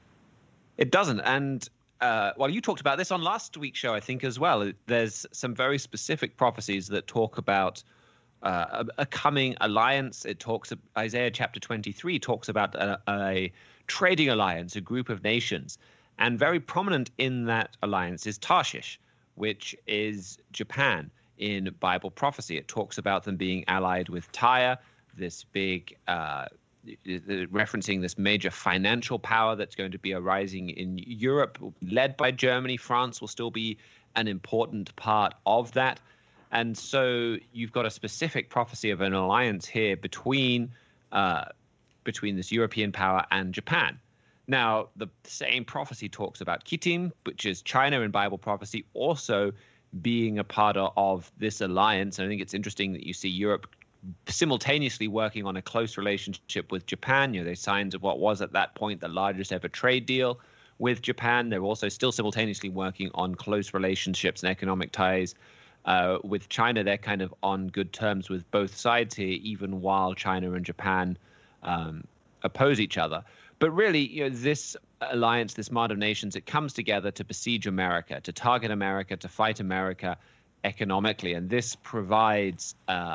It doesn't. And uh, well, you talked about this on last week's show, I think, as well. There's some very specific prophecies that talk about uh, a, a coming alliance. It talks, Isaiah chapter twenty-three talks about a, a trading alliance, a group of nations. And very prominent in that alliance is Tarshish, which is Japan in Bible prophecy. It talks about them being allied with Tyre, this big uh referencing this major financial power that's going to be arising in Europe, led by Germany. France will still be an important part of that. And so you've got a specific prophecy of an alliance here between uh, between this European power and Japan. Now, the same prophecy talks about Kittim, which is China in Bible prophecy, also being a part of this alliance. And I think it's interesting that you see Europe simultaneously working on a close relationship with Japan. You know, they signed what was at that point the largest ever trade deal with Japan. They're also still simultaneously working on close relationships and economic ties uh, with China. They're kind of on good terms with both sides here, even while China and Japan um, oppose each other. But really, you know, this alliance, this Mart of Nations, it comes together to besiege America, to target America, to fight America economically. And this provides uh,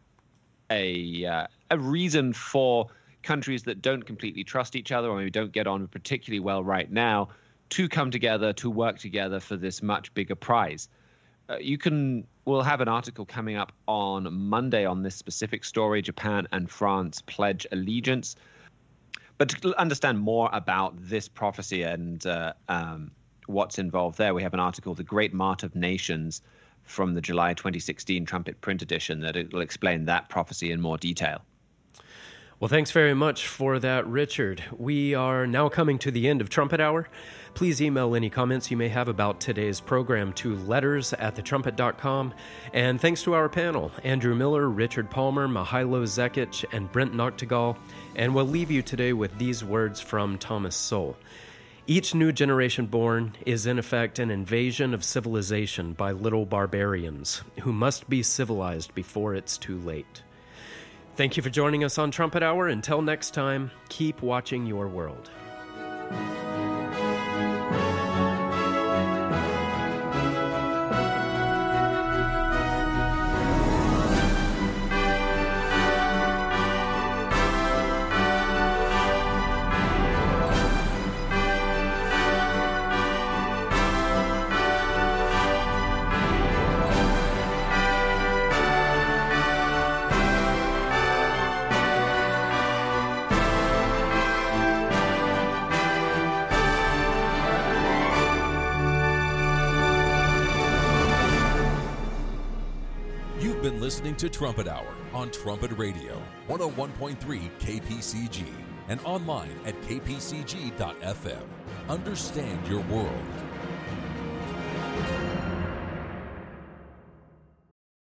A, uh, a reason for countries that don't completely trust each other or maybe don't get on particularly well right now to come together, to work together for this much bigger prize. Uh, you can, we'll have an article coming up on Monday on this specific story, Japan and France pledge allegiance. But to understand more about this prophecy and uh, um, what's involved there, we have an article, The Great Mart of Nations, from the July twenty sixteen Trumpet print edition that it will explain that prophecy in more detail. Well, thanks very much for that, Richard. We are now coming to the end of Trumpet Hour. Please email any comments you may have about today's program to letters at the trumpet dot com. And thanks to our panel, Andrew Miller, Richard Palmer, Mihailo Zekic, and Brent Noctegal. And we'll leave you today with these words from Thomas Sowell. Each new generation born is in effect an invasion of civilization by little barbarians who must be civilized before it's too late. Thank you for joining us on Trumpet Hour. Until next time, keep watching your world. Listening to Trumpet Hour on Trumpet Radio, one oh one point three K P C G, and online at k p c g dot f m. Understand your world.